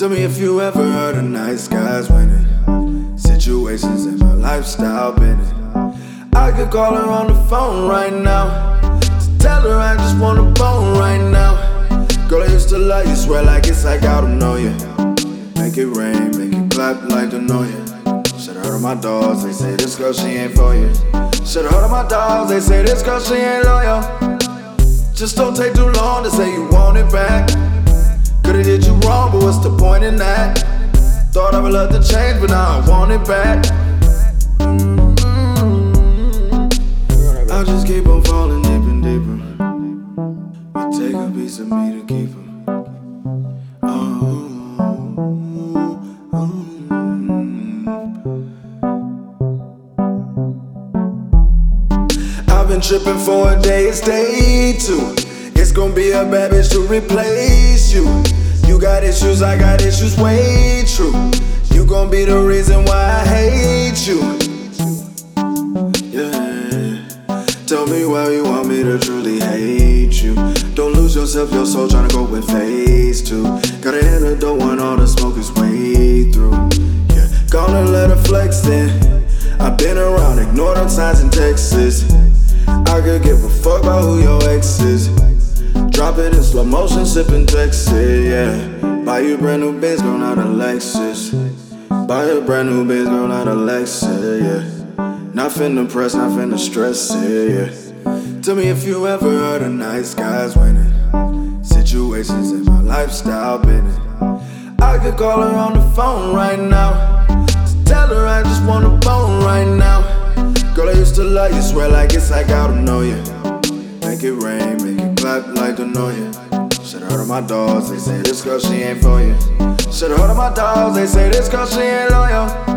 me if you ever heard of nice guys winning. Situations in my lifestyle bending. I could call her on the phone right now to tell her I just want a bone right now. Girl, I used to love you, swear like it's like I don't know you. Make it rain, make it clap like the know you. Should've heard of my dogs, they say this girl, she ain't for you. Should've heard of my dogs, they say this girl, she ain't loyal. Just don't take too long to say you want it back. Could've did you wrong, but what's the point in that? Thought I would love to change, but now I want it back. I'll just keep on falling deeper and deeper. You take a piece of me to keep her. I've been tripping for a day, it's day 2. It's gonna be a bad bitch to replace you. You got issues, I got issues, way true. You gon' be the reason why I hate you. Yeah. Tell me why you want me to truly hate you. Don't lose yourself, your soul tryna go with phase 2. Gotta hit the door when all the smoke is way through. Yeah, gonna let her flex then. I've been around, ignore them signs and texts. I could give a fuck about who your ex is. Drop it in slow motion, sippin' Texas, yeah. Buy you a brand new Benz, girl, not a Lexus. Buy a brand new Benz, girl, not a Lexus, yeah. Not finna press, not finna stress it, yeah. Tell me if you ever heard of nice guys winning. Situations in my lifestyle bending. I could call her on the phone right now to tell her I just want a bone right now. Girl, I used to love you, swear like it's like I don't know you. Make it rain, make it clap like the know you. Should've heard of my dogs, they say this girl, she ain't for you. Should've heard of my dogs, they say this girl, she ain't loyal.